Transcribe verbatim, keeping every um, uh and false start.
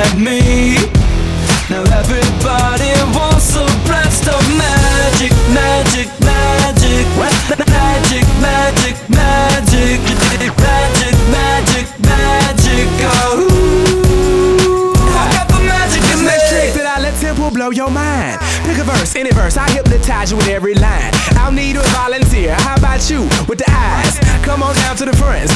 like me. Now everybody wants a blast of magic, magic, magic, magic, magic, magic, magic, magic, magic. Oh, I got the magic in me. Next trick that I let Temple blow your mind. Pick a verse, any verse, I hypnotize you with every line. I'll need a volunteer. How about you with the eyes? Come on down to the front,